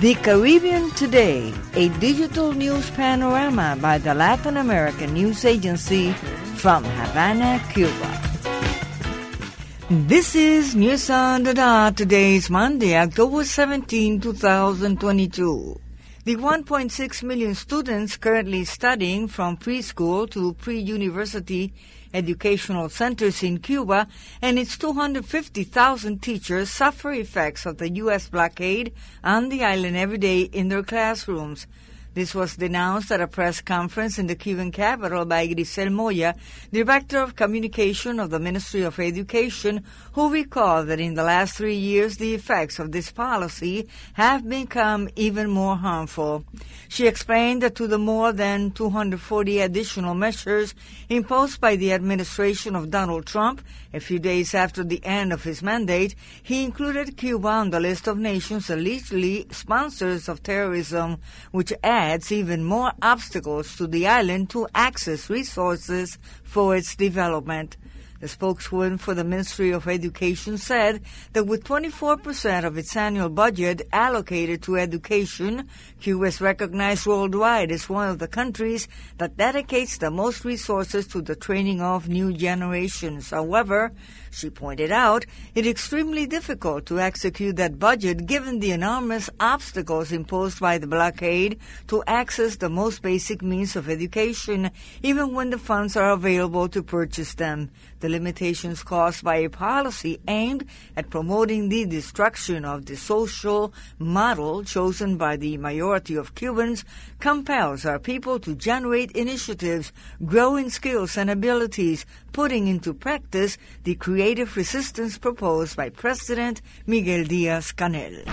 The Caribbean Today, a digital news panorama by the Latin American News Agency from Havana, Cuba. This is News on the Dot. Today is Monday, October 17, 2022. The 1.6 million students currently studying from preschool to pre-university educational centers in Cuba and its 250,000 teachers suffer effects of the U.S. blockade on the island every day in their classrooms. This was denounced at a press conference in the Cuban capital by Grisel Moya, Director of Communication of the Ministry of Education, who recalled that in the last 3 years the effects of this policy have become even more harmful. She explained that to the more than 240 additional measures imposed by the administration of Donald Trump a few days after the end of his mandate, he included Cuba on the list of nations allegedly sponsors of terrorism, which adds even more obstacles to the island to access resources for its development. The spokeswoman for the Ministry of Education said that with 24% of its annual budget allocated to education, Cuba is recognized worldwide as one of the countries that dedicates the most resources to the training of new generations. However, she pointed out it is extremely difficult to execute that budget given the enormous obstacles imposed by the blockade to access the most basic means of education, even when the funds are available to purchase them. The limitations caused by a policy aimed at promoting the destruction of the social model chosen by the majority of Cubans compels our people to generate initiatives, grow in skills and abilities, putting into practice the creative resistance proposed by President Miguel Díaz-Canel.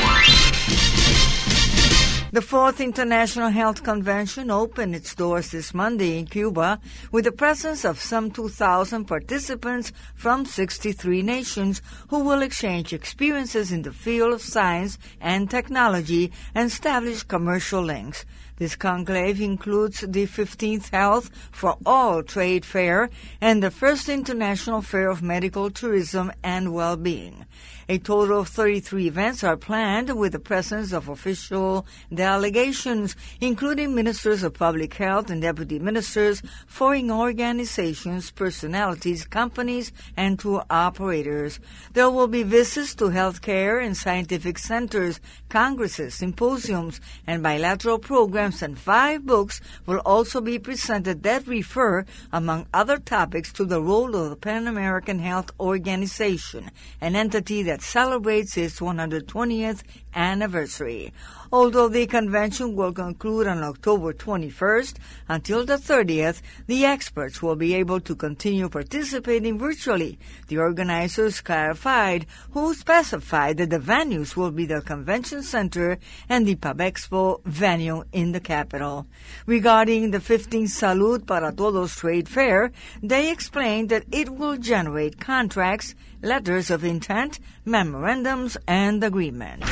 The Fourth International Health Convention opened its doors this Monday in Cuba with the presence of some 2,000 participants from 63 nations who will exchange experiences in the field of science and technology and establish commercial links. This conclave includes the 15th Health for All Trade Fair and the first International Fair of Medical Tourism and Well-Being. A total of 33 events are planned with the presence of official delegations, including ministers of public health and deputy ministers, foreign organizations, personalities, companies, and tour operators. There will be visits to healthcare and scientific centers, congresses, symposiums, and bilateral programs, and 5 books will also be presented that refer, among other topics, to the role of the Pan American Health Organization, an entity that celebrates its 120th anniversary. Although the convention will conclude on October 21st, until the 30th, the experts will be able to continue participating virtually. The organizers clarified, who specified that the venues will be the Convention Center and the Pabexpo venue in the capital. Regarding the 15th Salud para Todos trade fair, they explained that it will generate contracts, letters of intent, memorandums, and agreements.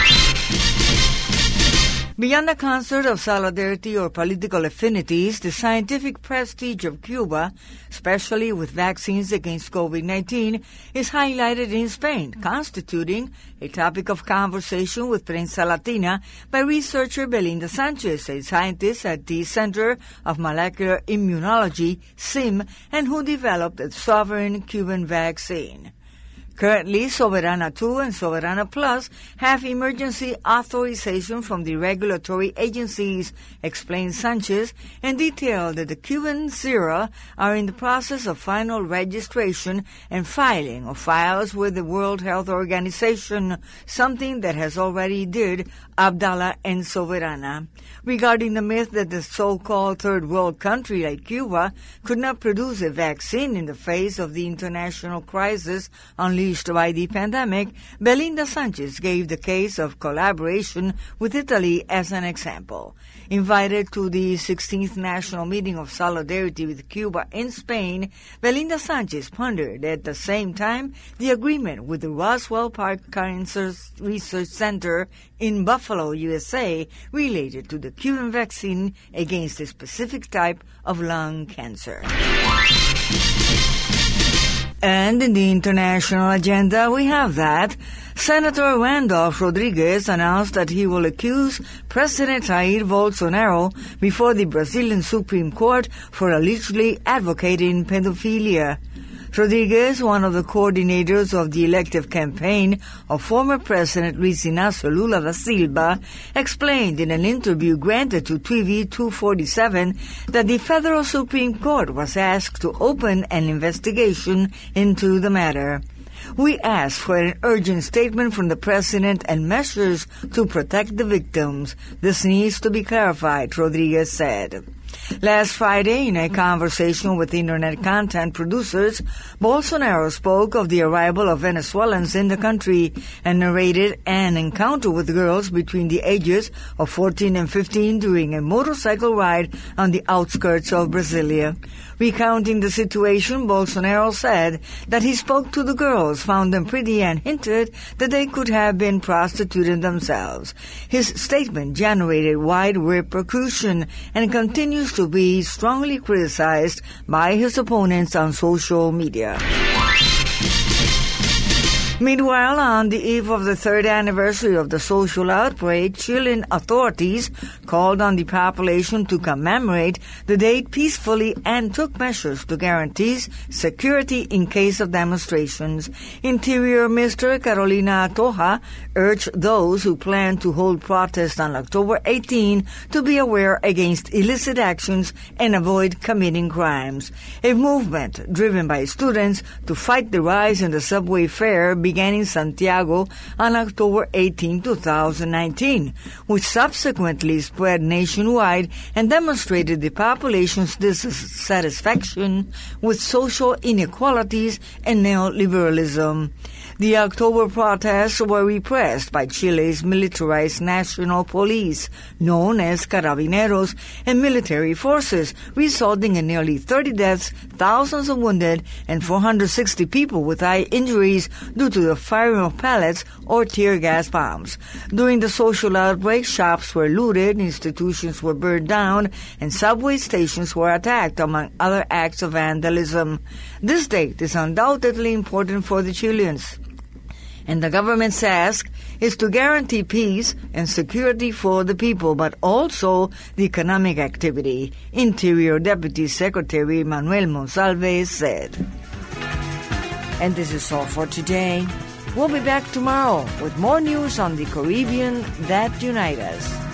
Beyond the concert of solidarity or political affinities, the scientific prestige of Cuba, especially with vaccines against COVID-19, is highlighted in Spain, constituting a topic of conversation with Prensa Latina by researcher Belinda Sanchez, a scientist at the Center of Molecular Immunology, CIM, and who developed the sovereign Cuban vaccine. Currently, Soberana 2 and Soberana Plus have emergency authorization from the regulatory agencies, explained Sanchez, and detailed that the Cuban Sera are in the process of final registration and filing of files with the World Health Organization, something that has already did Abdala and Soberana. Regarding the myth that the so-called third world country like Cuba could not produce a vaccine in the face of the international crisis unleashed by the pandemic, Belinda Sanchez gave the case of collaboration with Italy as an example. Invited to the 16th National Meeting of Solidarity with Cuba in Spain, Belinda Sanchez pondered at the same time the agreement with the Roswell Park Cancer Research Center in Buffalo, USA, related to the Cuban vaccine against a specific type of lung cancer. And in the international agenda, we have that Senator Randolph Rodrigues announced that he will accuse President Jair Bolsonaro before the Brazilian Supreme Court for allegedly advocating pedophilia. Rodrigues, one of the coordinators of the elective campaign of former President Luiz Inácio Lula da Silva, explained in an interview granted to TV 247 that the Federal Supreme Court was asked to open an investigation into the matter. We asked for an urgent statement from the President and measures to protect the victims. This needs to be clarified, Rodrigues said. Last Friday, in a conversation with Internet content producers, Bolsonaro spoke of the arrival of Venezuelans in the country and narrated an encounter with girls between the ages of 14 and 15 during a motorcycle ride on the outskirts of Brasilia. Recounting the situation, Bolsonaro said that he spoke to the girls, found them pretty, and hinted that they could have been prostituted themselves. His statement generated wide repercussion and continues to be strongly criticized by his opponents on social media. Meanwhile, on the eve of the third anniversary of the social outbreak, Chilean authorities called on the population to commemorate the date peacefully and took measures to guarantee security in case of demonstrations. Interior Minister Carolina Toja urged those who plan to hold protests on October 18 to be aware against illicit actions and avoid committing crimes. A movement driven by students to fight the rise in the subway fare began in Santiago on October 18, 2019, which subsequently spread nationwide and demonstrated the population's dissatisfaction with social inequalities and neoliberalism. The October protests were repressed by Chile's militarized national police, known as Carabineros, and military forces, resulting in nearly 30 deaths, thousands of wounded, and 460 people with eye injuries due to the firing of pellets or tear gas bombs. During the social outbreak, shops were looted, institutions were burned down, and subway stations were attacked, among other acts of vandalism. This date is undoubtedly important for the Chileans, and the government's task is to guarantee peace and security for the people, but also the economic activity, Interior Deputy Secretary Manuel Monsalve said. And this is all for today. We'll be back tomorrow with more news on the Caribbean that unite us.